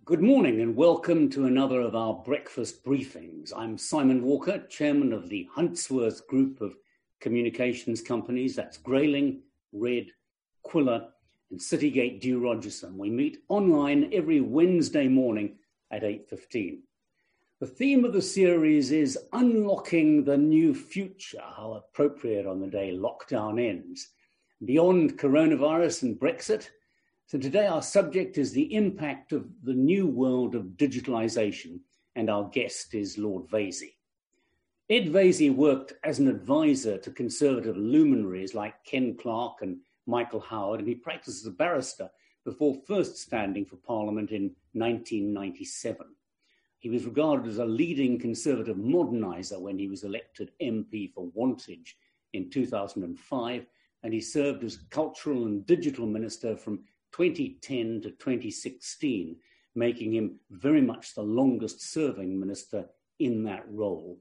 Good morning and welcome to another of our breakfast briefings. I'm Simon Walker, chairman of the Huntsworth Group of communications companies. That's Grayling, Red, Quiller and Citygate Dew Rogerson. We meet online every Wednesday morning at 8:15. The theme of the series is Unlocking the New Future, how appropriate on the day lockdown ends. Beyond coronavirus and Brexit. So today our subject is the impact of the new world of digitalisation, and our guest is Lord Vaizey. Ed Vaizey worked as an advisor to Conservative luminaries like Ken Clarke and Michael Howard, and he practiced as a barrister before first standing for Parliament in 1997. He was regarded as a leading Conservative moderniser when he was elected MP for Wantage in 2005, and he served as Cultural and Digital Minister from 2010 to 2016, making him very much the longest serving minister in that role.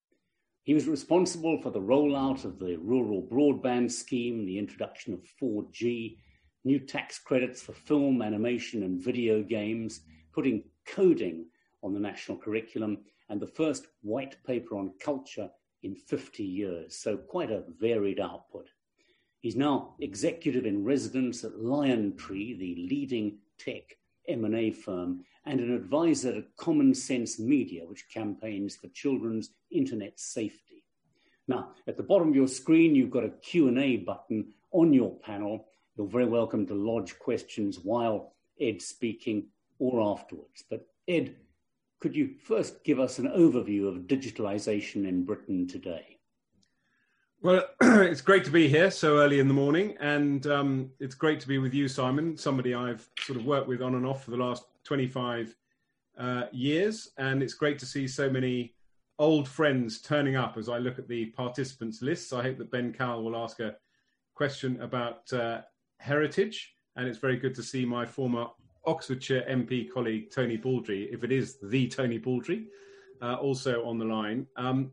He was responsible for the rollout of the rural broadband scheme, the introduction of 4G, new tax credits for film, animation and video games, putting coding on the national curriculum, and the first white paper on culture in 50 years. So quite a varied output. He's now executive in residence at Liontree, the leading tech M&A firm, and an advisor to Common Sense Media, which campaigns for children's internet safety. Now, at the bottom of your screen, you've got a Q&A button on your panel. You're very welcome to lodge questions while Ed's speaking or afterwards. But Ed, could you first give us an overview of digitalisation in Britain today? Well, it's great to be here so early in the morning, and it's great to be with you, Simon, somebody I've sort of worked with on and off for the last 25 years, and it's great to see so many old friends turning up as I look at the participants lists. I hope that Ben Cowell will ask a question about heritage, and it's very good to see my former Oxfordshire MP colleague, Tony Baldry, if it is the Tony Baldry, also on the line.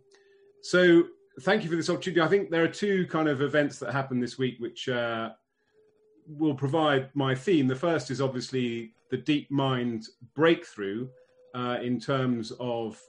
So thank you for this opportunity. I think there are two kind of events that happened this week which will provide my theme. The first is obviously the DeepMind breakthrough in terms of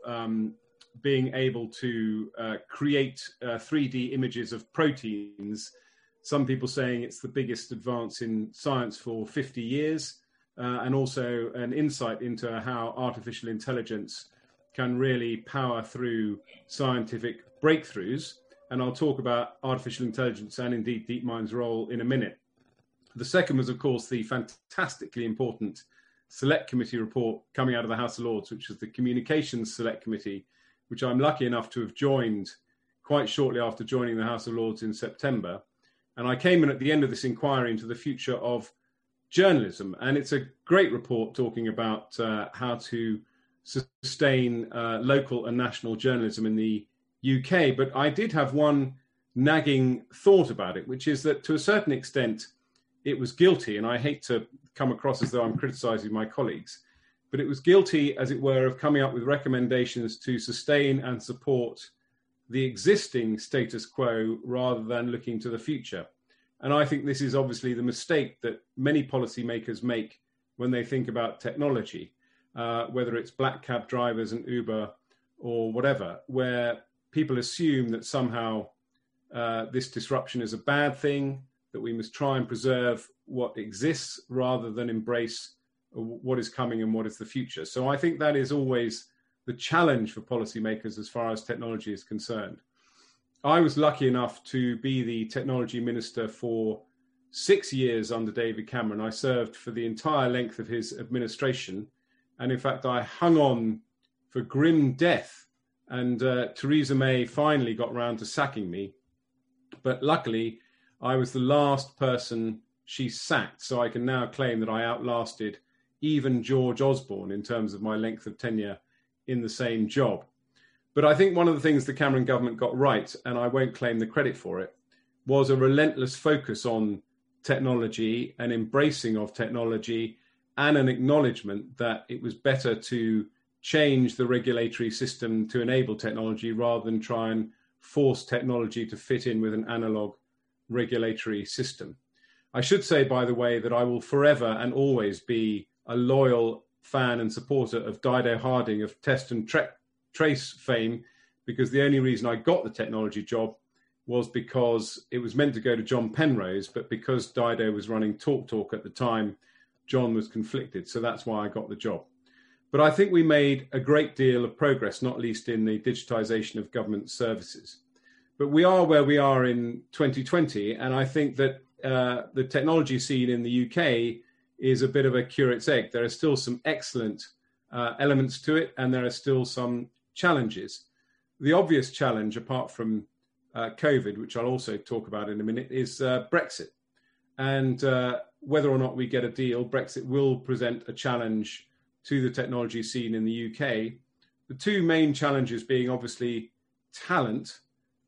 being able to create 3D images of proteins. Some people saying it's the biggest advance in science for 50 years, and also an insight into how artificial intelligence can really power through scientific breakthroughs, and I'll talk about artificial intelligence and indeed DeepMind's role in a minute. The second was, of course, the fantastically important Select Committee report coming out of the House of Lords, which is the Communications Select Committee, which I'm lucky enough to have joined quite shortly after joining the House of Lords in September. And I came in at the end of this inquiry into the future of journalism, and it's a great report talking about how to sustain local and national journalism in the UK, but I did have one nagging thought about it, which is that to a certain extent it was guilty, and I hate to come across as though I'm criticising my colleagues, but it was guilty, as it were, of coming up with recommendations to sustain and support the existing status quo rather than looking to the future. And I think this is obviously the mistake that many policymakers make when they think about technology, whether it's black cab drivers and Uber or whatever, where people assume that somehow this disruption is a bad thing, that we must try and preserve what exists rather than embrace what is coming and what is the future. So I think that is always the challenge for policymakers as far as technology is concerned. I was lucky enough to be the technology minister for 6 years under David Cameron. I served for the entire length of his administration. And in fact, I hung on for grim death. And Theresa May finally got round to sacking me. But luckily, I was the last person she sacked. So I can now claim that I outlasted even George Osborne in terms of my length of tenure in the same job. But I think one of the things the Cameron government got right, and I won't claim the credit for it, was a relentless focus on technology and embracing of technology, and an acknowledgement that it was better to change the regulatory system to enable technology rather than try and force technology to fit in with an analog regulatory system. I should say, by the way, that I will forever and always be a loyal fan and supporter of Dido Harding of Test and Trace fame, because the only reason I got the technology job was because it was meant to go to John Penrose, but because Dido was running TalkTalk at the time, John was conflicted. So that's why I got the job. But I think we made a great deal of progress, not least in the digitization of government services. But we are where we are in 2020, and I think that the technology scene in the UK is a bit of a curate's egg. There are still some excellent elements to it, and there are still some challenges. The obvious challenge, apart from COVID, which I'll also talk about in a minute, is Brexit. And whether or not we get a deal, Brexit will present a challenge to the technology scene in the UK. The two main challenges being obviously talent.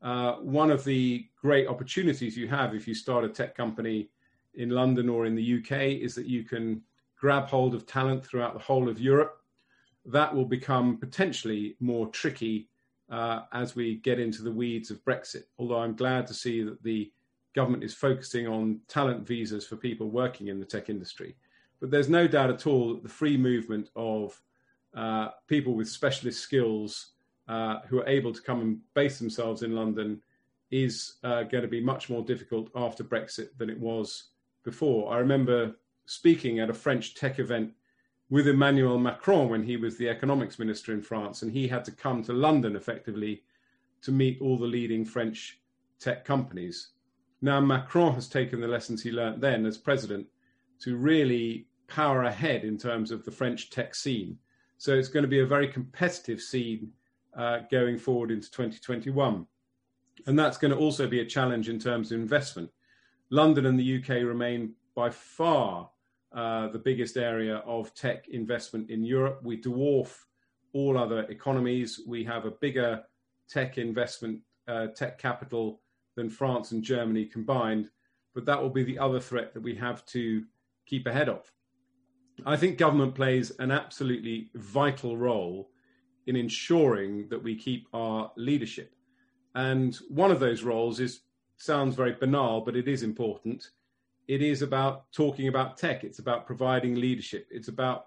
One of the great opportunities you have if you start a tech company in London or in the UK is that you can grab hold of talent throughout the whole of Europe. That will become potentially more tricky as we get into the weeds of Brexit, although I'm glad to see that the government is focusing on talent visas for people working in the tech industry. But there's no doubt at all that the free movement of people with specialist skills who are able to come and base themselves in London is going to be much more difficult after Brexit than it was before. I remember speaking at a French tech event with Emmanuel Macron when he was the economics minister in France, and he had to come to London effectively to meet all the leading French tech companies. Now Macron has taken the lessons he learnt then as president to really power ahead in terms of the French tech scene. So it's going to be a very competitive scene going forward into 2021. And that's going to also be a challenge in terms of investment. London and the UK remain by far the biggest area of tech investment in Europe. We dwarf all other economies. We have a bigger tech investment, tech capital than France and Germany combined, but that will be the other threat that we have to keep ahead of. I think government plays an absolutely vital role in ensuring that we keep our leadership. And one of those roles sounds very banal, but it is important. It is about talking about tech. It's about providing leadership. It's about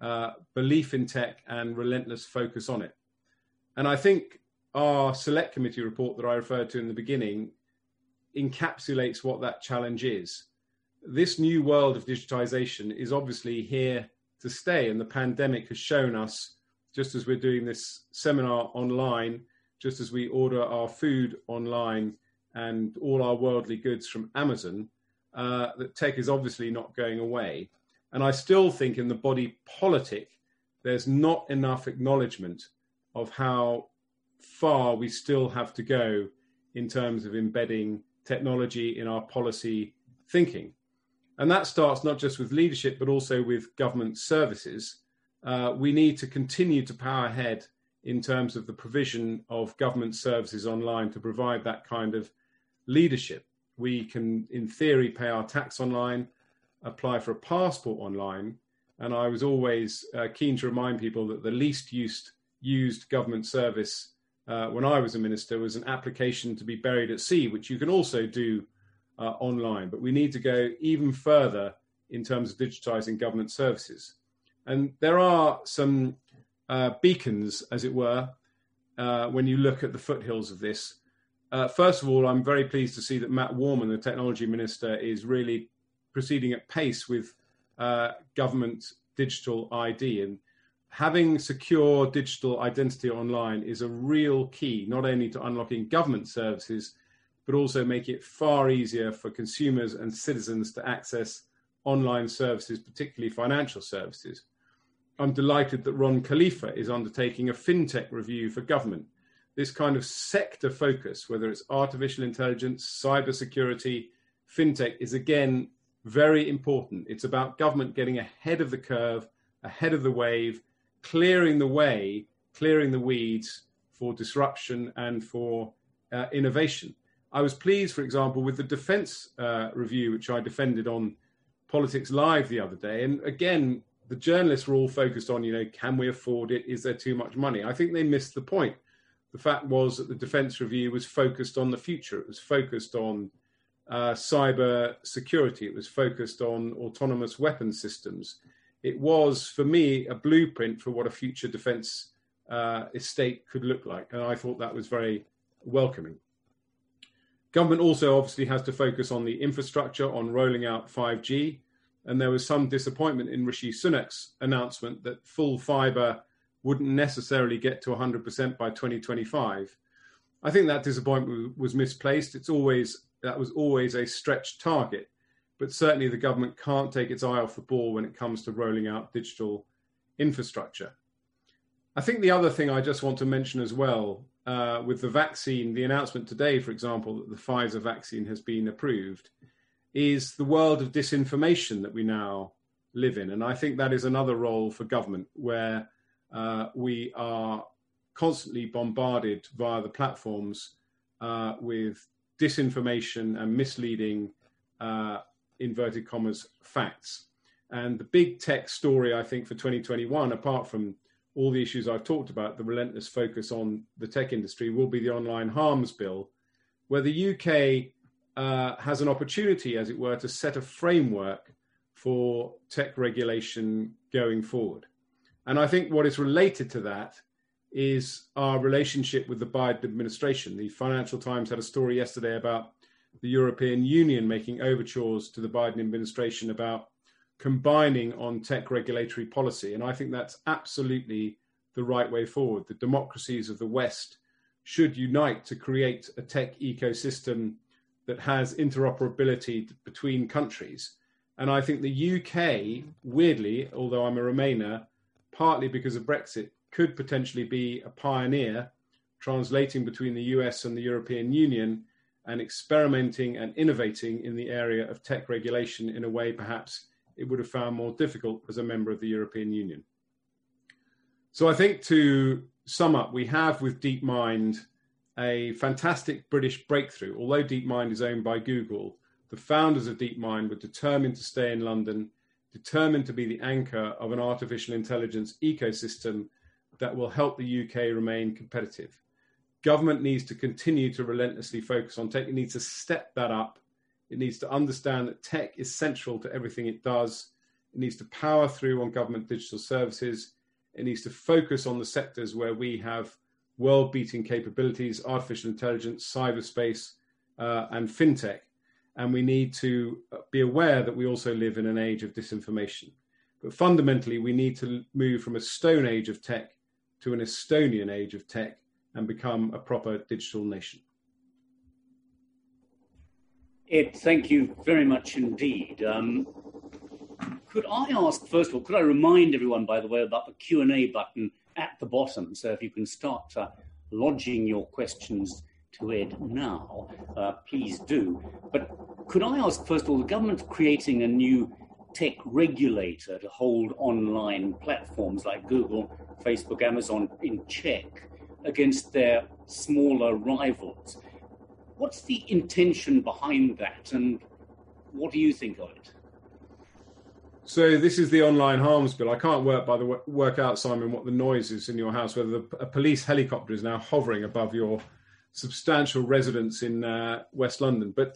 belief in tech and relentless focus on it. And I think our select committee report that I referred to in the beginning encapsulates what that challenge is. This new world of digitization is obviously here to stay, and the pandemic has shown us, just as we're doing this seminar online, just as we order our food online and all our worldly goods from Amazon, that tech is obviously not going away. And I still think in the body politic, there's not enough acknowledgement of how far we still have to go in terms of embedding technology in our policy thinking. And that starts not just with leadership, but also with government services. We need to continue to power ahead in terms of the provision of government services online to provide that kind of leadership. We can, in theory, pay our tax online, apply for a passport online. And I was always keen to remind people that the least used government service when I was a minister was an application to be buried at sea, which you can also do online. But we need to go even further in terms of digitizing government services. And there are some beacons, as it were, when you look at the foothills of this. First of all, I'm very pleased to see that Matt Warman, the technology minister, is really proceeding at pace with government digital ID. And having secure digital identity online is a real key, not only to unlocking government services, but also make it far easier for consumers and citizens to access online services, particularly financial services. I'm delighted that Ron Khalifa is undertaking a fintech review for government. This kind of sector focus, whether it's artificial intelligence, cybersecurity, fintech, is again very important. It's about government getting ahead of the curve, ahead of the wave, clearing the way, clearing the weeds for disruption and for innovation. I was pleased, for example, with the defence review, which I defended on Politics Live the other day. And again, the journalists were all focused on, can we afford it? Is there too much money? I think they missed the point. The fact was that the defence review was focused on the future. It was focused on cyber security. It was focused on autonomous weapon systems. it was, for me, a blueprint for what a future defence estate could look like. And I thought that was very welcoming. Government also obviously has to focus on the infrastructure, on rolling out 5G. And there was some disappointment in Rishi Sunak's announcement that full fibre wouldn't necessarily get to 100% by 2025. I think that disappointment was misplaced. That was always a stretched target. But certainly the government can't take its eye off the ball when it comes to rolling out digital infrastructure. I think the other thing I just want to mention as well, with the vaccine, the announcement today, for example, that the Pfizer vaccine has been approved, is the world of disinformation that we now live in. And I think that is another role for government, where we are constantly bombarded via the platforms with disinformation and misleading inverted commas facts. And the big tech story, I think, for 2021, apart from all the issues I've talked about, the relentless focus on the tech industry, will be the Online Harms Bill, where the UK has an opportunity, as it were, to set a framework for tech regulation going forward. And I think what is related to that is our relationship with the Biden administration. The Financial Times had a story yesterday about the European Union making overtures to the Biden administration about combining on tech regulatory policy. And I think that's absolutely the right way forward. The democracies of the West should unite to create a tech ecosystem that has interoperability between countries. And I think the UK, weirdly, although I'm a Remainer, partly because of Brexit, could potentially be a pioneer, translating between the US and the European Union and experimenting and innovating in the area of tech regulation in a way perhaps it would have found more difficult as a member of the European Union. So I think, to sum up, we have with DeepMind a fantastic British breakthrough. Although DeepMind is owned by Google, the founders of DeepMind were determined to stay in London, determined to be the anchor of an artificial intelligence ecosystem that will help the UK remain competitive. Government needs to continue to relentlessly focus on tech. It needs to step that up. It needs to understand that tech is central to everything it does. It needs to power through on government digital services. It needs to focus on the sectors where we have world-beating capabilities: artificial intelligence, cyberspace, and fintech. And we need to be aware that we also live in an age of disinformation. But fundamentally, we need to move from a stone age of tech to an Estonian age of tech and become a proper digital nation. Ed, thank you very much indeed. Could I ask, first of all, could I remind everyone, by the way, about the Q&A button at the bottom? So if you can start lodging your questions to Ed now, please do. But could I ask, first of all, the government's creating a new tech regulator to hold online platforms like Google, Facebook, Amazon in check against their smaller rivals. What's the intention behind that, and what do you think of it? So this is the Online Harms Bill. I can't work out, Simon, what the noise is in your house, whether a police helicopter is now hovering above your substantial residence in West London. But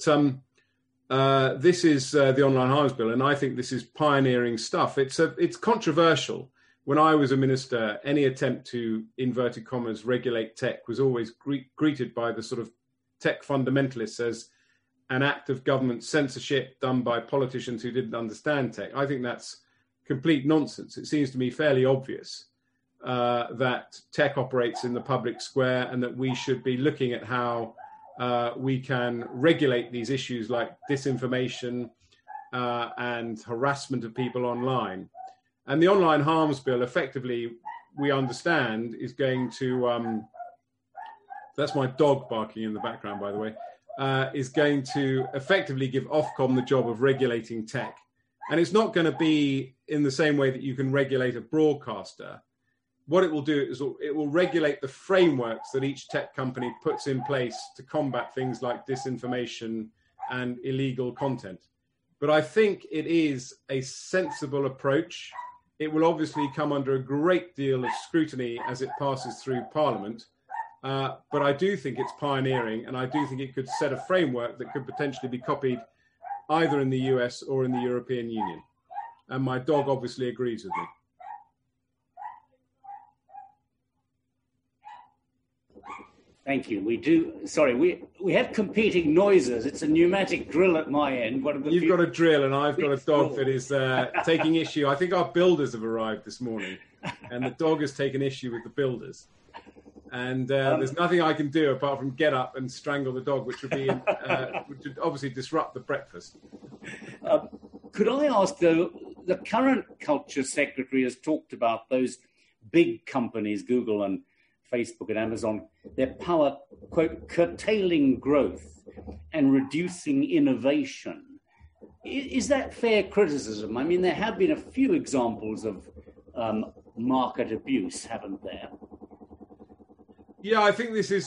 this is the Online Harms Bill, and I think this is pioneering stuff. It's controversial. When I was a minister, any attempt to, inverted commas, regulate tech was always greeted by the sort of tech fundamentalists as an act of government censorship done by politicians who didn't understand tech. I think that's complete nonsense. It seems to me fairly obvious that tech operates in the public square and that we should be looking at how we can regulate these issues like disinformation and harassment of people online. And the Online Harms Bill, effectively, we understand, is going to... that's my dog barking in the background, by the way. Is going to effectively give Ofcom the job of regulating tech. And it's not going to be in the same way that you can regulate a broadcaster. What it will do is it will regulate the frameworks that each tech company puts in place to combat things like disinformation and illegal content. But I think it is a sensible approach. It will obviously come under a great deal of scrutiny as it passes through Parliament. But I do think it's pioneering, and I do think it could set a framework that could potentially be copied either in the US or in the European Union. And my dog obviously agrees with me. Thank you. We do. Sorry, we have competing noises. It's a pneumatic drill at my end. You've got a drill, and I've got a dog that is taking issue. I think our builders have arrived this morning, and the dog has taken issue with the builders. And there's nothing I can do apart from get up and strangle the dog, which would be which would obviously disrupt the breakfast. Could I ask, though, the current culture secretary has talked about those big companies, Google and Facebook and Amazon, their power, quote, curtailing growth and reducing innovation. Is that fair criticism? I mean, there have been a few examples of market abuse, haven't there? Yeah, I think this is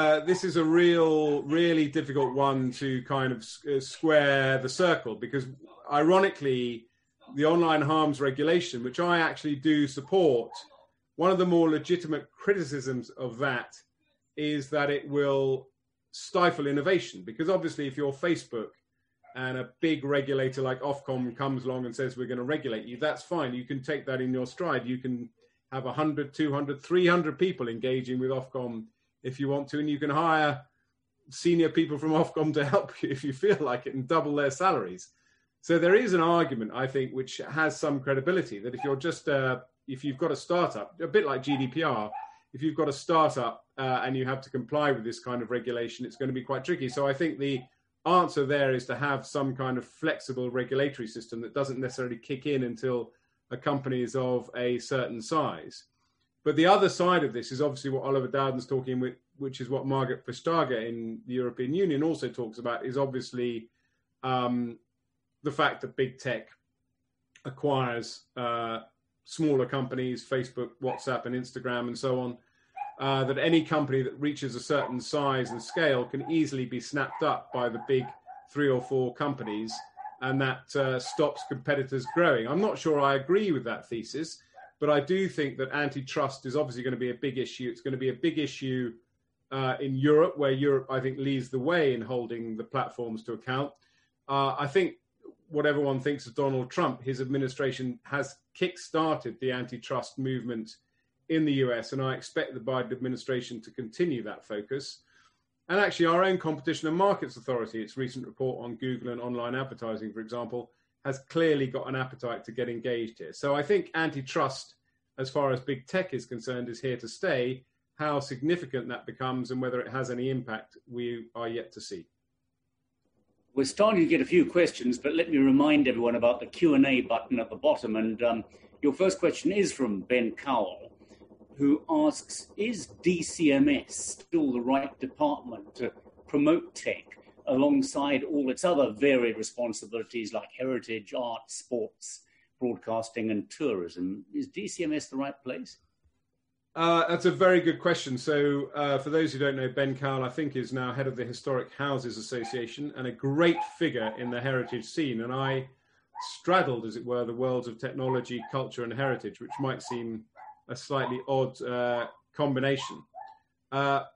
a really difficult one to kind of square the circle, because ironically, the online harms regulation, which I actually do support, one of the more legitimate criticisms of that is that it will stifle innovation. Because obviously, if you're Facebook and a big regulator like Ofcom comes along and says, we're going to regulate you, that's fine. You can take that in your stride. You can have 100, 200, 300 people engaging with Ofcom if you want to, and you can hire senior people from Ofcom to help you if you feel like it and double their salaries. So there is an argument, I think, which has some credibility, that if you're just if you've got a startup, a bit like GDPR, if you've got a startup and you have to comply with this kind of regulation, it's going to be quite tricky. So I think the answer there is to have some kind of flexible regulatory system that doesn't necessarily kick in until a company is of a certain size. But the other side of this is obviously what Oliver Dowden's talking with, which is what Margaret Vestager in the European Union also talks about, is obviously the fact that big tech acquires smaller companies, Facebook, WhatsApp, and Instagram, and so on, that any company that reaches a certain size and scale can easily be snapped up by the big 3 or 4 companies, and that stops competitors growing. I'm not sure I agree with that thesis, but I do think that antitrust is obviously going to be a big issue. It's going to be a big issue in Europe, where Europe, I think, leads the way in holding the platforms to account. I think what everyone thinks of Donald Trump, his administration has kick-started the antitrust movement in the US, and I expect the Biden administration to continue that focus. And actually, our own Competition and Markets Authority, its recent report on Google and online advertising, for example, has clearly got an appetite to get engaged here. So I think antitrust, as far as big tech is concerned, is here to stay. How significant that becomes and whether it has any impact, we are yet to see. We're starting to get a few questions, but let me remind everyone about the Q&A button at the bottom. And your first question is from Ben Cowell, who asks, is DCMS still the right department to promote tech alongside all its other varied responsibilities like heritage, art, sports, broadcasting, and tourism? Is DCMS the right place? That's a very good question. So for those who don't know, Ben Cowell, I think, is now head of the Historic Houses Association and a great figure in the heritage scene. And I straddled, as it were, the worlds of technology, culture, and heritage, which might seem a slightly odd combination. And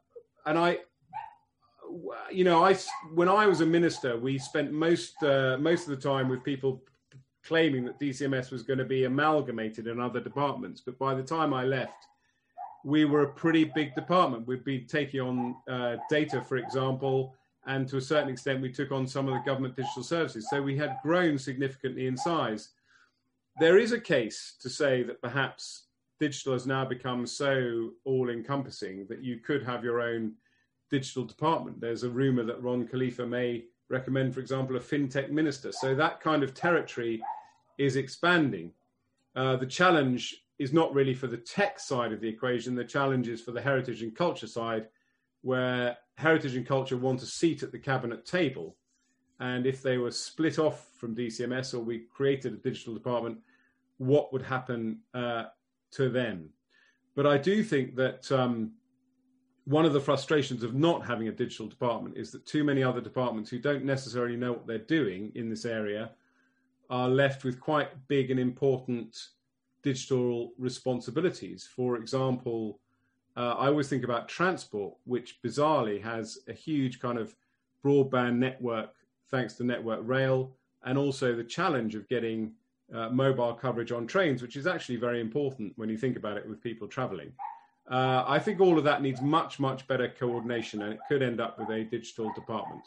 when I was a minister, we spent most of the time with people claiming that DCMS was going to be amalgamated in other departments. But by the time I left, we were a pretty big department. We'd been taking on data, for example, and to a certain extent, we took on some of the government digital services. So we had grown significantly in size. There is a case to say that perhaps digital has now become so all-encompassing that you could have your own digital department. There's a rumor that Ron Khalifa may recommend, for example, a fintech minister. So that kind of territory is expanding. The challenge is not really for the tech side of the equation. The challenge is for the heritage and culture side, where heritage and culture want a seat at the cabinet table. And if they were split off from DCMS or we created a digital department, what would happen to them? But I do think that one of the frustrations of not having a digital department is that too many other departments who don't necessarily know what they're doing in this area are left with quite big and important digital responsibilities. For example, I always think about transport, which bizarrely has a huge kind of broadband network thanks to Network Rail, and also the challenge of getting mobile coverage on trains, which is actually very important when you think about it with people traveling. I think all of that needs much, much better coordination, and it could end up with a digital department.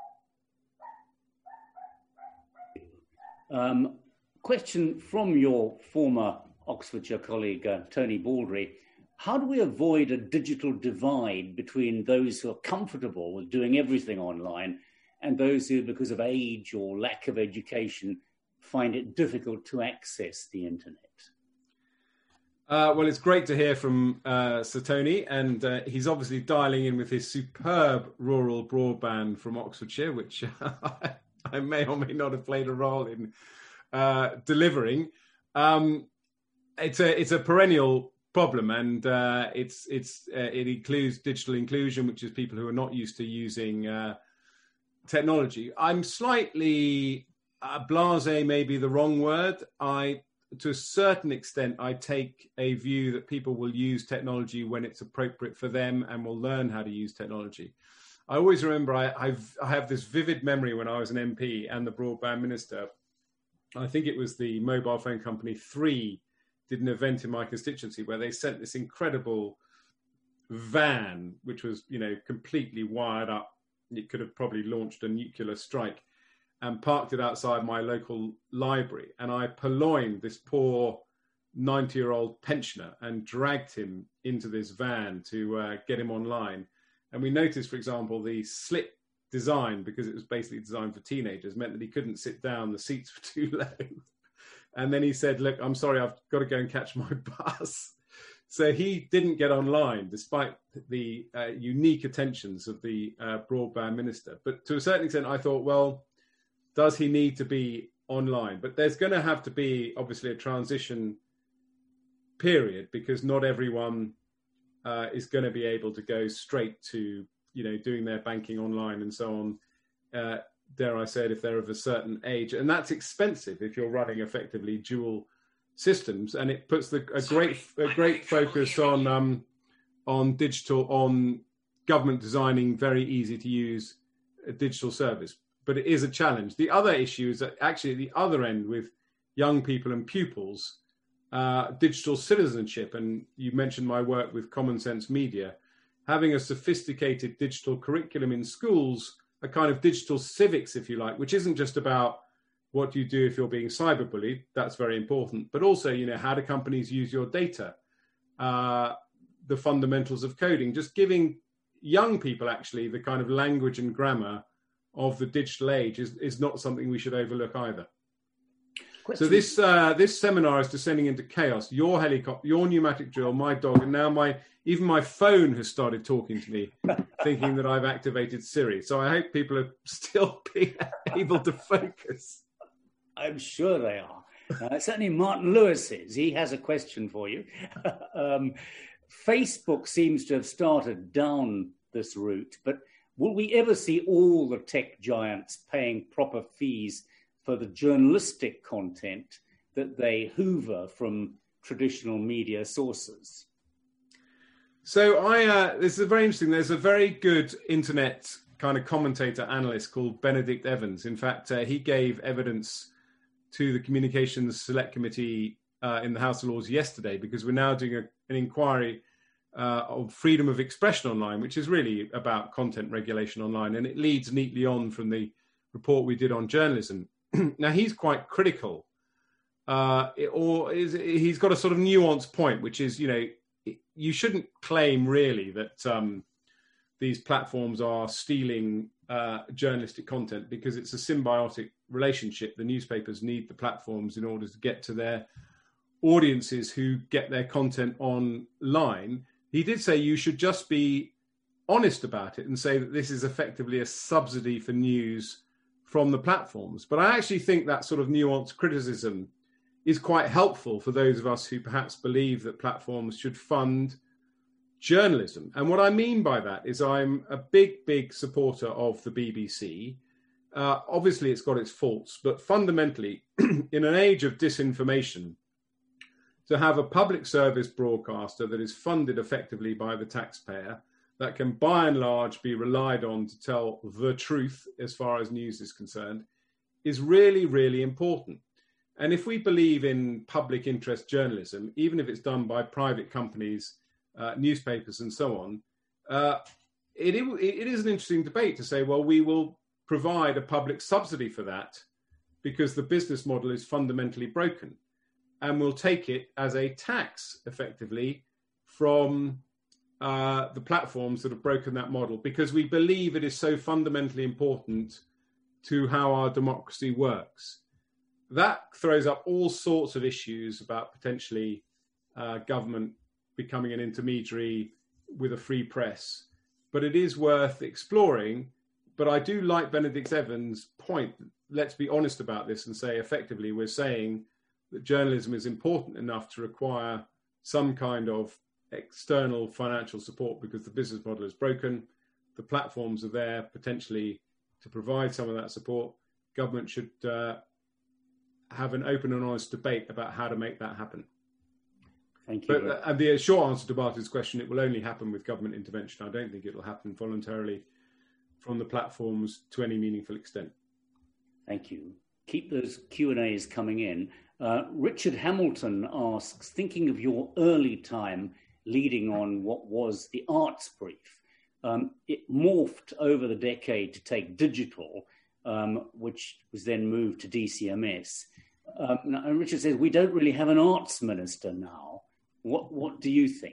Question from your former Oxfordshire colleague, Tony Baldry. How do we avoid a digital divide between those who are comfortable with doing everything online and those who, because of age or lack of education, find it difficult to access the internet? Well, it's great to hear from Sir Tony, and he's obviously dialing in with his superb rural broadband from Oxfordshire, which I may or may not have played a role in delivering. It's a perennial problem, and it includes digital inclusion, which is people who are not used to using technology. I'm slightly blasé, may be the wrong word. To a certain extent, I take a view that people will use technology when it's appropriate for them and will learn how to use technology. I always remember I have this vivid memory when I was an MP and the broadband minister. I think it was the mobile phone company 3 did an event in my constituency where they sent this incredible van, which was, completely wired up. It could have probably launched a nuclear strike, and parked it outside my local library. And I purloined this poor 90-year-old pensioner and dragged him into this van to get him online. And we noticed, for example, the slick design, because it was basically designed for teenagers, meant that he couldn't sit down. The seats were too low. And then he said, look, I'm sorry, I've got to go and catch my bus. So he didn't get online, despite the unique attentions of the broadband minister. But to a certain extent, I thought, well, does he need to be online? But there's going to have to be, obviously, a transition period, because not everyone is going to be able to go straight to, doing their banking online and so on. Dare I say it, if they're of a certain age. And that's expensive if you're running effectively dual systems. And it puts a great focus on digital, on government designing very easy to use a digital service. But it is a challenge. The other issue is that actually at the other end, with young people and pupils, digital citizenship, and you mentioned my work with Common Sense Media, having a sophisticated digital curriculum in schools, a kind of digital civics, if you like, which isn't just about what you do if you're being cyberbullied. That's very important. But also, how do companies use your data? The fundamentals of coding, just giving young people actually the kind of language and grammar of the digital age is not something we should overlook either. Question. So this seminar is descending into chaos. Your helicopter, your pneumatic drill, my dog, and now even my phone has started talking to me, thinking that I've activated Siri. So I hope people are still being able to focus. I'm sure they are. Certainly Martin Lewis is. He has a question for you. Facebook seems to have started down this route, but will we ever see all the tech giants paying proper fees for the journalistic content that they hoover from traditional media sources? So this is very interesting. There's a very good internet kind of commentator analyst called Benedict Evans. In fact, he gave evidence to the Communications Select Committee in the House of Lords yesterday, because we're now doing an inquiry of freedom of expression online, which is really about content regulation online. And it leads neatly on from the report we did on journalism. Now, he's quite critical, he's got a sort of nuanced point, which is, you shouldn't claim really that these platforms are stealing journalistic content, because it's a symbiotic relationship. The newspapers need the platforms in order to get to their audiences who get their content online. He did say you should just be honest about it and say that this is effectively a subsidy for news from the platforms. But I actually think that sort of nuanced criticism is quite helpful for those of us who perhaps believe that platforms should fund journalism. And what I mean by that is I'm a big supporter of the BBC. Obviously, it's got its faults, but fundamentally, in an age of disinformation, to have a public service broadcaster that is funded effectively by the taxpayer, that can by and large be relied on to tell the truth as far as news is concerned, is really, really important. And if we believe in public interest journalism, even if it's done by private companies, newspapers and so on, it is an interesting debate to say, well, we will provide a public subsidy for that because the business model is fundamentally broken. And we'll take it as a tax, effectively, from the platforms that have broken that model, because we believe it is so fundamentally important to how our democracy works. That throws up all sorts of issues about potentially government becoming an intermediary with a free press. But it is worth exploring. But I do like Benedict Evans' point. Let's be honest about this and say, effectively, we're saying that journalism is important enough to require some kind of external financial support because the business model is broken. The platforms are there potentially to provide some of that support. Government should have an open and honest debate about how to make that happen. Thank you. But and the short answer to Barty's question, it will only happen with government intervention. I don't think it will happen voluntarily from the platforms to any meaningful extent. Thank you. Keep those Q&As coming in. Richard Hamilton asks, thinking of your early time leading on what was the arts brief, it morphed over the decade to take digital, which was then moved to DCMS. And Richard says, we don't really have an arts minister now. What do you think?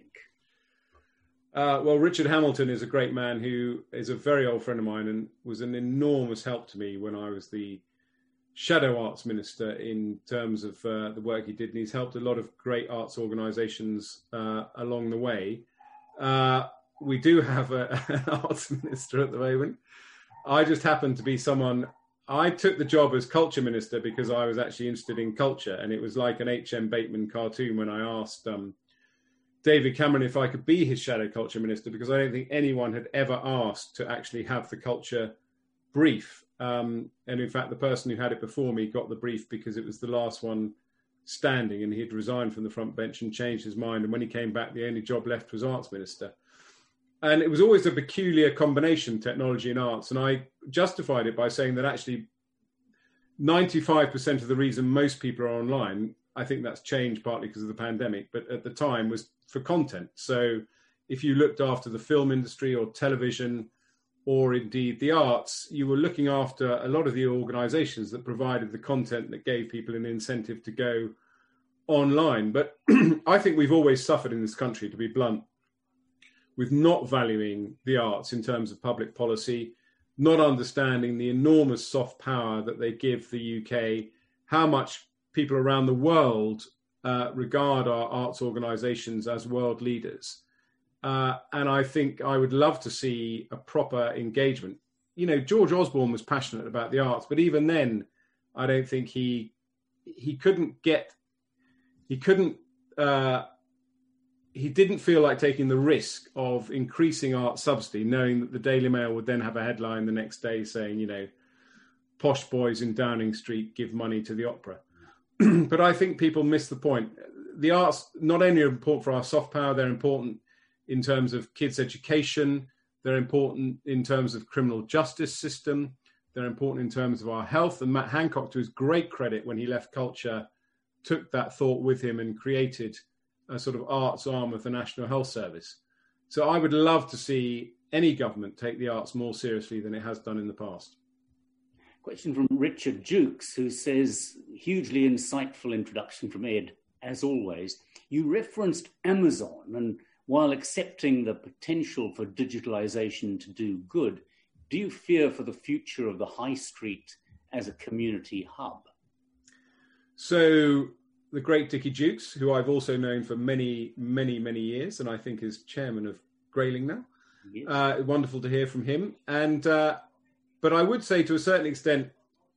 Well, Richard Hamilton is a great man who is a very old friend of mine and was an enormous help to me when I was the Shadow Arts Minister in terms of the work he did. And he's helped a lot of great arts organisations along the way. We do have an arts minister at the moment. I just happen to be someone, I took the job as culture minister because I was actually interested in culture. And it was like an H.M. Bateman cartoon when I asked David Cameron if I could be his shadow culture minister, because I don't think anyone had ever asked to actually have the culture brief. And in fact, the person who had it before me got the brief because it was the last one standing and he'd resigned from the front bench and changed his mind. And when he came back, the only job left was arts minister. And it was always a peculiar combination, technology and arts. And I justified it by saying that actually 95% of the reason most people are online, I think that's changed partly because of the pandemic, but at the time was for content. So if you looked after the film industry or television or indeed the arts, you were looking after a lot of the organizations that provided the content that gave people an incentive to go online. But I think we've always suffered in this country, to be blunt, with not valuing the arts in terms of public policy, not understanding the enormous soft power that they give the UK, how much people around the world regard our arts organisations as world leaders. And I think I would love to see a proper engagement. You know, George Osborne was passionate about the arts, but even then, I don't think he didn't feel like taking the risk of increasing art subsidy, knowing that the Daily Mail would then have a headline the next day saying, you know, posh boys in Downing Street give money to the opera. But I think people miss the point. The arts not only are important for our soft power, they're important in terms of kids' education, they're important in terms of criminal justice system, they're important in terms of our health. And Matt Hancock, to his great credit, when he left culture, took that thought with him and created a sort of arts arm of the National Health Service. So I would love to see any government take the arts more seriously than it has done in the past. Question from Richard Jukes, who says, hugely insightful introduction from Ed, as always. You referenced Amazon, and while accepting the potential for digitalization to do good, do you fear for the future of the high street as a community hub? So the great Dickie Jukes, who I've also known for many, many, many years, and I think is chairman of Grayling now. Yes. Wonderful to hear from him. And but I would say to a certain extent,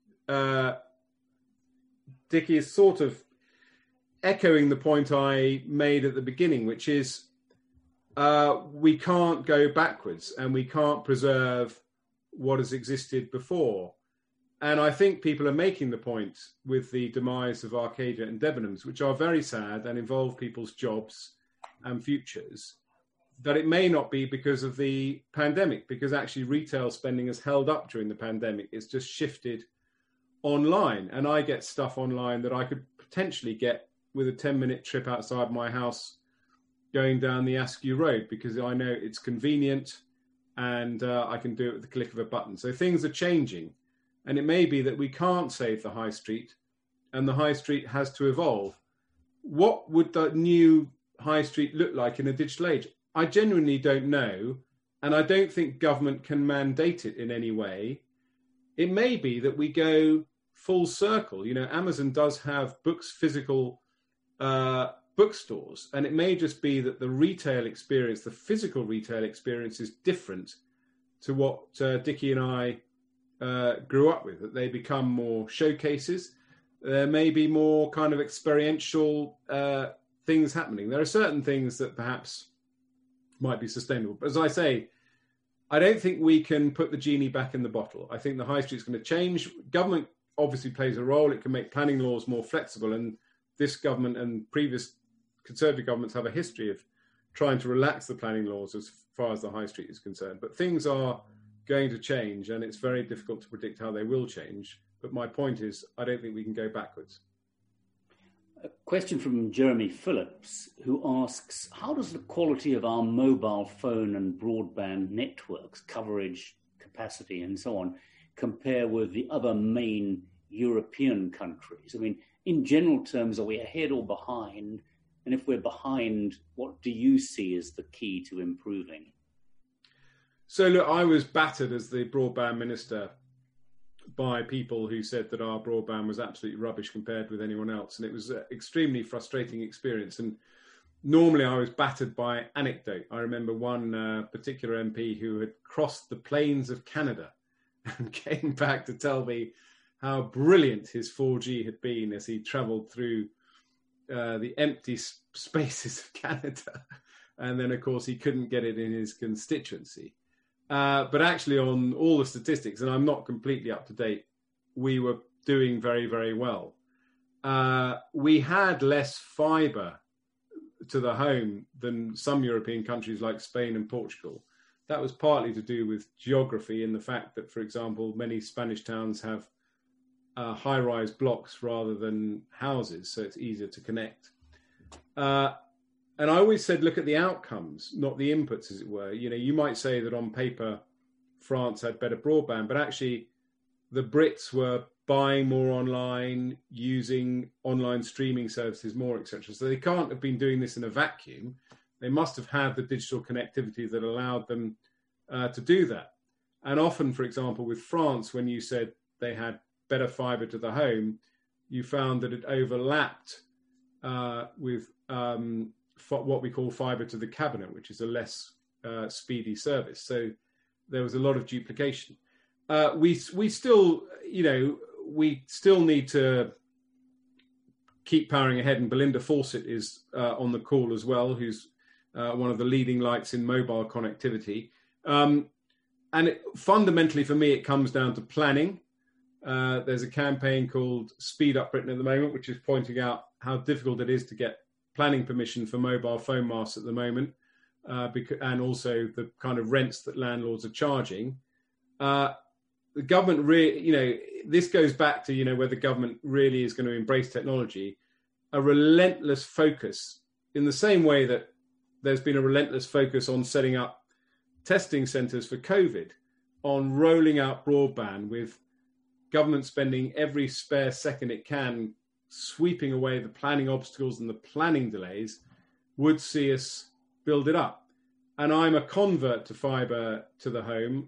Dickie is sort of echoing the point I made at the beginning, which is we can't go backwards and we can't preserve what has existed before. And I think people are making the point with the demise of Arcadia and Debenhams, which are very sad and involve people's jobs and futures, that it may not be because of the pandemic, because actually retail spending has held up during the pandemic. It's just shifted online, and I get stuff online that I could potentially get with a 10-minute trip outside my house going down the Askew Road, because I know it's convenient and I can do it with the click of a button. So things are changing, and it may be that we can't save the high street and the high street has to evolve. What would the new high street look like in a digital age? I genuinely don't know, and I don't think government can mandate it in any way. It may be that we go full circle. You know, Amazon does have physical bookstores, and it may just be that the retail experience, the physical retail experience, is different to what Dickie and I grew up with, that they become more showcases. There may be more kind of experiential things happening. There are certain things that perhaps might be sustainable. But as I say, I don't think we can put the genie back in the bottle. I think the high street's going to change. Government obviously plays a role. It can make planning laws more flexible. And this government and previous Conservative governments have a history of trying to relax the planning laws as far as the high street is concerned. But things are going to change, and it's very difficult to predict how they will change. But my point is, I don't think we can go backwards. A question from Jeremy Phillips, who asks, how does the quality of our mobile phone and broadband networks, coverage, capacity, and so on, compare with the other main European countries? I mean, in general terms, are we ahead or behind? And if we're behind, what do you see as the key to improving? So, look, I was battered as the broadband minister by people who said that our broadband was absolutely rubbish compared with anyone else. And it was an extremely frustrating experience. And normally I was battered by anecdote. I remember one particular MP who had crossed the plains of Canada and came back to tell me how brilliant his 4G had been as he travelled through the empty spaces of Canada. And then, of course, he couldn't get it in his constituency. But actually, on all the statistics, and I'm not completely up to date, we were doing very, very well. We had less fibre to the home than some European countries like Spain and Portugal. That was partly to do with geography and the fact that, for example, many Spanish towns have high-rise blocks rather than houses, so it's easier to connect. And I always said, look at the outcomes, not the inputs, as it were. You know, you might say that on paper, France had better broadband, but actually the Brits were buying more online, using online streaming services more, etc. So they can't have been doing this in a vacuum. They must have had the digital connectivity that allowed them to do that. And often, for example, with France, when you said they had better fibre to the home, you found that it overlapped with what we call fibre to the cabinet, which is a less speedy service. So there was a lot of duplication. We still, you know, we still need to keep powering ahead. And Belinda Fawcett is on the call as well, who's one of the leading lights in mobile connectivity. And fundamentally for me, it comes down to planning. There's a campaign called Speed Up Britain at the moment, which is pointing out how difficult it is to get planning permission for mobile phone masts at the moment, and also the kind of rents that landlords are charging. The government really, you know, this goes back to, you know, where the government really is going to embrace technology, a relentless focus in the same way that there's been a relentless focus on setting up testing centres for COVID, on rolling out broadband, with government spending every spare second it can sweeping away the planning obstacles and the planning delays, would see us build it up. And I'm a convert to fibre to the home.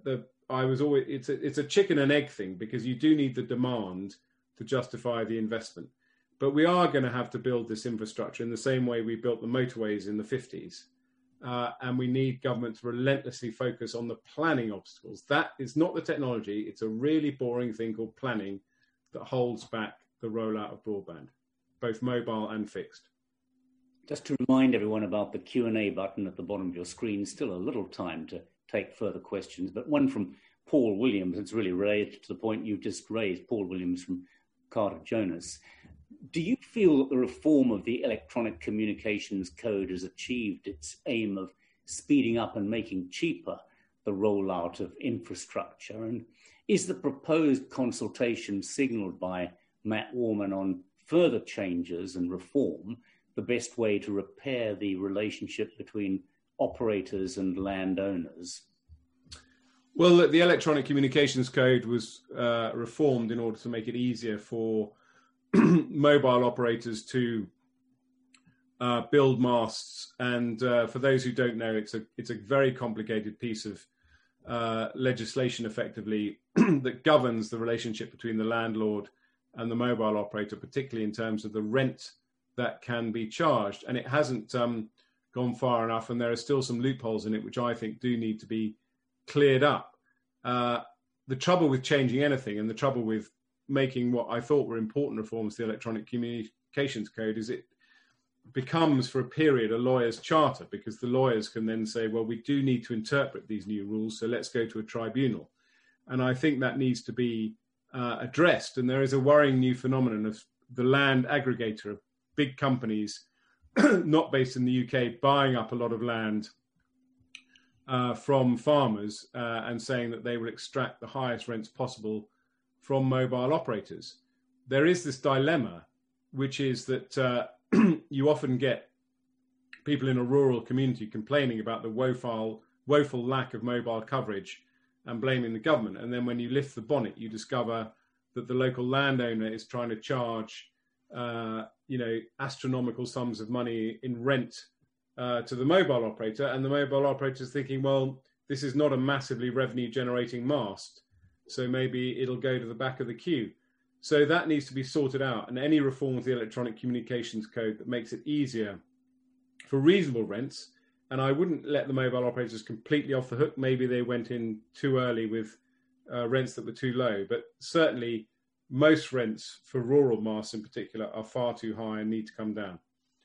It's a chicken and egg thing, because you do need the demand to justify the investment. But we are going to have to build this infrastructure in the same way we built the motorways in the 50s. And we need government to relentlessly focus on the planning obstacles. That is not the technology. It's a really boring thing called planning that holds back the rollout of broadband, both mobile and fixed. Just to remind everyone about the Q&A button at the bottom of your screen, still a little time to take further questions, but one from Paul Williams, it's really related to the point you just raised, Paul Williams from Carter Jonas. Do you feel that the reform of the Electronic Communications Code has achieved its aim of speeding up and making cheaper the rollout of infrastructure? And is the proposed consultation signalled by Matt Warman on further changes and reform the best way to repair the relationship between operators and landowners? Well, the Electronic Communications Code was reformed in order to make it easier for mobile operators to build masts. And for those who don't know, it's a very complicated piece of legislation, effectively, that governs the relationship between the landlord and the mobile operator, particularly in terms of the rent that can be charged. And it hasn't gone far enough, and there are still some loopholes in it, which I think do need to be cleared up. The trouble with changing anything, and the trouble with making what I thought were important reforms to the Electronic Communications Code, is it becomes for a period a lawyer's charter, because the lawyers can then say, well, we do need to interpret these new rules, so let's go to a tribunal. And I think that needs to be addressed. And there is a worrying new phenomenon of the land aggregator, of big companies not based in the UK buying up a lot of land from farmers and saying that they will extract the highest rents possible from mobile operators. There is this dilemma, which is that you often get people in a rural community complaining about the woeful lack of mobile coverage and blaming the government. And then when you lift the bonnet, you discover that the local landowner is trying to charge, astronomical sums of money in rent to the mobile operator. And the mobile operator is thinking, well, this is not a massively revenue generating mast, so maybe it'll go to the back of the queue. So that needs to be sorted out. And any reform of the Electronic Communications Code that makes it easier for reasonable rents, and I wouldn't let the mobile operators completely off the hook. Maybe they went in too early with rents that were too low, but certainly most rents for rural masts in particular are far too high and need to come down.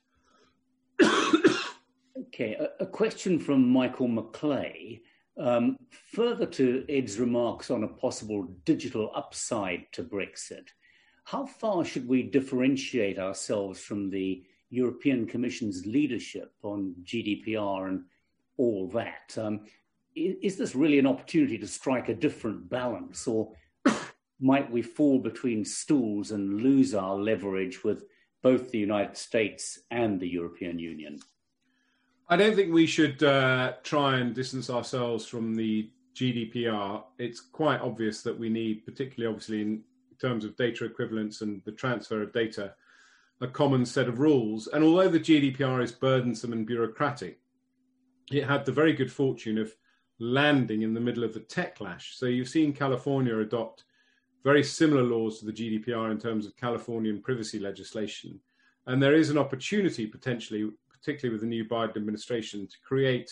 Okay, a question from Michael McClay. Further to Ed's remarks on a possible digital upside to Brexit, how far should we differentiate ourselves from the European Commission's leadership on GDPR and all that? Is this really an opportunity to strike a different balance, or might we fall between stools and lose our leverage with both the United States and the European Union? I don't think we should try and distance ourselves from the GDPR. It's quite obvious that we need, particularly obviously in terms of data equivalence and the transfer of data, a common set of rules. And although the GDPR is burdensome and bureaucratic, it had the very good fortune of landing in the middle of the tech clash. So you've seen California adopt very similar laws to the GDPR in terms of Californian privacy legislation. And there is an opportunity potentially, particularly with the new Biden administration, to create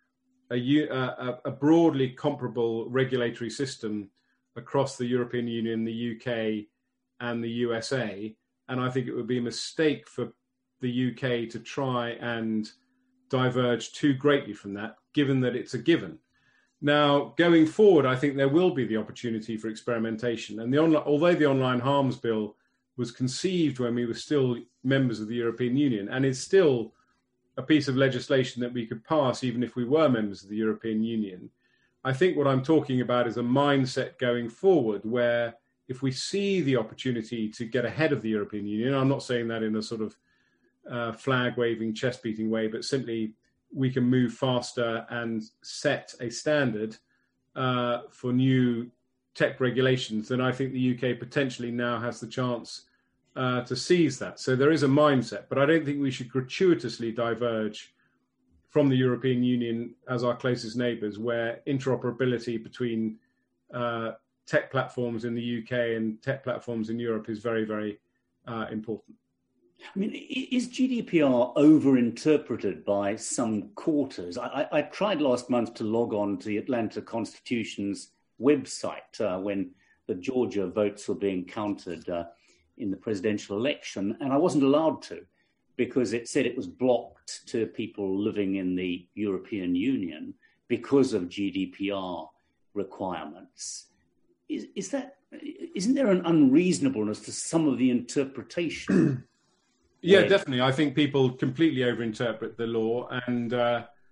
a broadly comparable regulatory system across the European Union, the UK and the USA. And I think it would be a mistake for the UK to try and diverge too greatly from that, given that it's a given. Now, going forward, I think there will be the opportunity for experimentation. And although the Online Harms Bill was conceived when we were still members of the European Union, and is still a piece of legislation that we could pass even if we were members of the European Union, I think what I'm talking about is a mindset going forward where if we see the opportunity to get ahead of the European Union, I'm not saying that in a sort of flag-waving, chest-beating way, but simply we can move faster and set a standard for new tech regulations, then I think the UK potentially now has the chance to seize that. So there is a mindset, but I don't think we should gratuitously diverge from the European Union as our closest neighbours, where interoperability between tech platforms in the UK and tech platforms in Europe is very, very important. I mean, is GDPR over-interpreted by some quarters? I tried last month to log on to the Atlanta Constitution's website when the Georgia votes were being counted in the presidential election, and I wasn't allowed to because it said it was blocked to people living in the European Union because of GDPR requirements. Isn't there an unreasonableness to some of the interpretation? Yeah, definitely. I think people completely overinterpret the law, and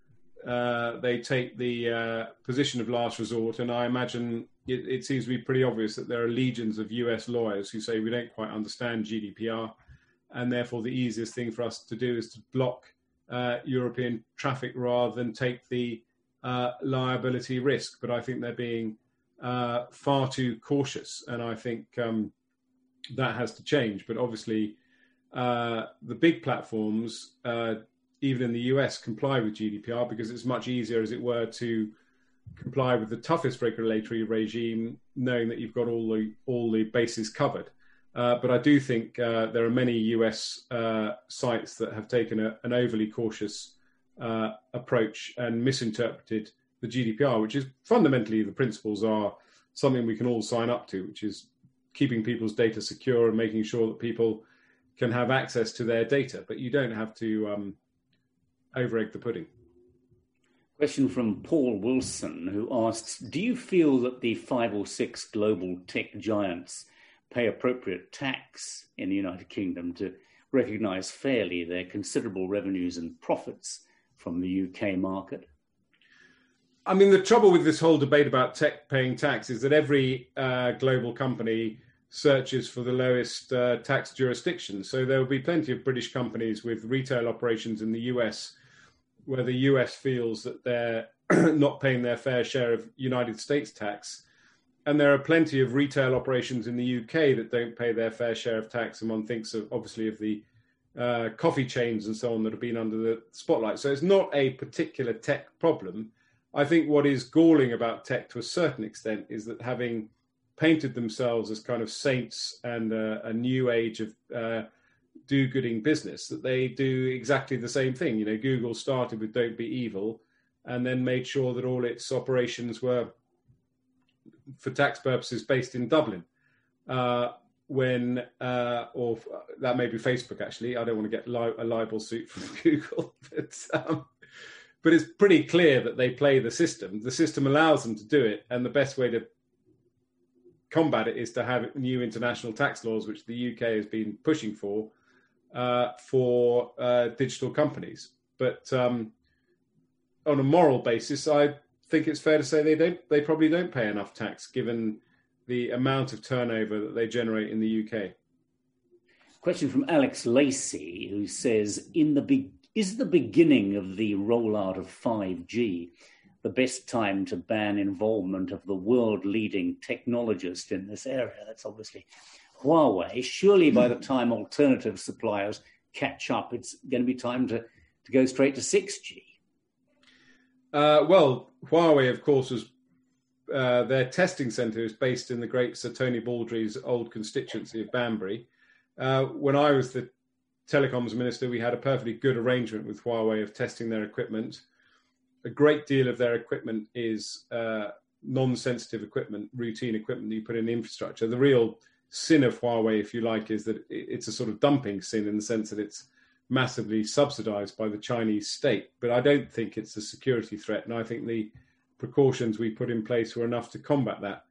they take the position of last resort, and I imagine it seems to be pretty obvious that there are legions of US lawyers who say we don't quite understand GDPR, and therefore the easiest thing for us to do is to block European traffic rather than take the liability risk. But I think they're being far too cautious, and I think that has to change. But obviously, the big platforms, even in the US, comply with GDPR because it's much easier, as it were, to comply with the toughest regulatory regime, knowing that you've got all the bases covered. But I do think there are many US sites that have taken an overly cautious approach and misinterpreted the GDPR, which is fundamentally the principles are something we can all sign up to, which is keeping people's data secure and making sure that people can have access to their data. But you don't have to over-egg the pudding. Question from Paul Wilson, who asks, do you feel that the 5 or 6 global tech giants pay appropriate tax in the United Kingdom to recognise fairly their considerable revenues and profits from the UK market? I mean, the trouble with this whole debate about tech paying tax is that every global company searches for the lowest tax jurisdiction. So there will be plenty of British companies with retail operations in the US where the US feels that they're not paying their fair share of United States tax. And there are plenty of retail operations in the UK that don't pay their fair share of tax. And one thinks of, obviously, of the coffee chains and so on that have been under the spotlight. So it's not a particular tech problem. I think what is galling about tech to a certain extent is that having painted themselves as kind of saints and a new age of do-gooding business, that they do exactly the same thing. You know, Google started with "Don't be evil," and then made sure that all its operations were, for tax purposes, based in Dublin. Or that may be Facebook, actually. I don't want to get a libel suit from Google, but it's pretty clear that they play the system. The system allows them to do it, and the best way to combat it is to have new international tax laws, which the UK has been pushing for digital companies. But on a moral basis, I think it's fair to say they probably don't pay enough tax given the amount of turnover that they generate in the UK. Question from Alex Lacey, who says, is the beginning of the rollout of 5G the best time to ban involvement of the world-leading technologist in this area? That's obviously Huawei. Surely by the time alternative suppliers catch up, it's going to be time to go straight to 6G. Well, Huawei, of course, was their testing centre is based in the great Sir Tony Baldry's old constituency of Banbury. When I was the telecoms minister, we had a perfectly good arrangement with Huawei of testing their equipment. A great deal of their equipment is non-sensitive equipment, routine equipment that you put in infrastructure. The real sin of Huawei, if you like, is that it's a sort of dumping sin in the sense that it's massively subsidized by the Chinese state. But I don't think it's a security threat, and I think the precautions we put in place were enough to combat that.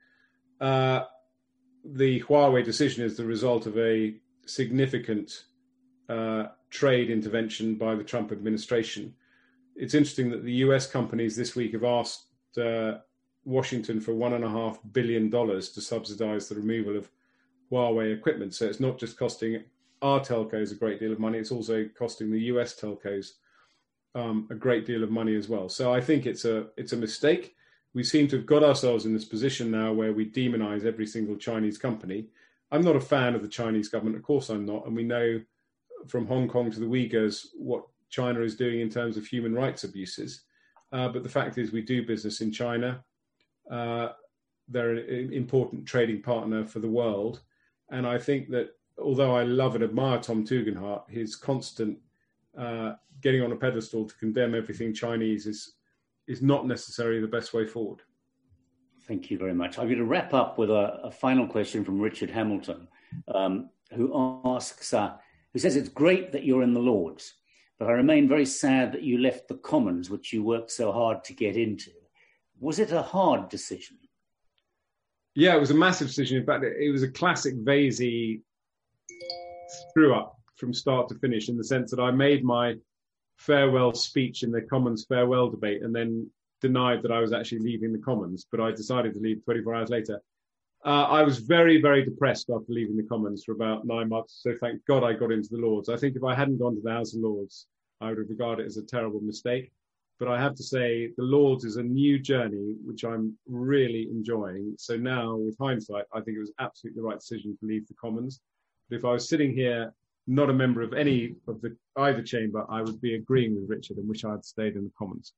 The Huawei decision is the result of a significant trade intervention by the Trump administration. It's interesting that the US companies this week have asked Washington for $1.5 billion to subsidize the removal of Huawei equipment. So it's not just costing our telcos a great deal of money, it's also costing the US telcos a great deal of money as well. So I think it's a mistake. We seem to have got ourselves in this position now where we demonize every single Chinese company. I'm not a fan of the Chinese government, of course I'm not, and we know from Hong Kong to the Uyghurs what China is doing in terms of human rights abuses. But the fact is we do business in China. They're an important trading partner for the world. And I think that although I love and admire Tom Tugendhat, his constant getting on a pedestal to condemn everything Chinese is not necessarily the best way forward. Thank you very much. I'm going to wrap up with a final question from Richard Hamilton, who asks, who says, it's great that you're in the Lords, but I remain very sad that you left the Commons, which you worked so hard to get into. Was it a hard decision? Yeah, it was a massive decision. In fact, it was a classic Vasey screw up from start to finish, in the sense that I made my farewell speech in the Commons farewell debate and then denied that I was actually leaving the Commons, but I decided to leave 24 hours later. I was very, very depressed after leaving the Commons for about 9 months. So thank God I got into the Lords. I think if I hadn't gone to the House of Lords, I would have regarded it as a terrible mistake. But I have to say, the Lords is a new journey, which I'm really enjoying. So now, with hindsight, I think it was absolutely the right decision to leave the Commons. But if I was sitting here, not a member of any of either chamber, I would be agreeing with Richard and wish I had stayed in the Commons.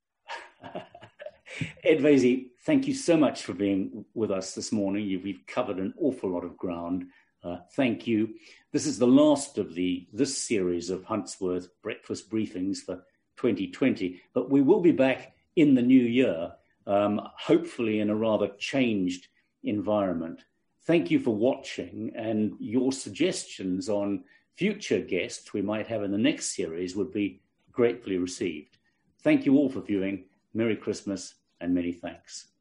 Ed Vaizey, thank you so much for being with us this morning. We've covered an awful lot of ground. Thank you. This is the last of this series of Huntsworth Breakfast Briefings for 2020, but we will be back in the new year, hopefully in a rather changed environment. Thank you for watching, and your suggestions on future guests we might have in the next series would be gratefully received. Thank you all for viewing. Merry Christmas and many thanks.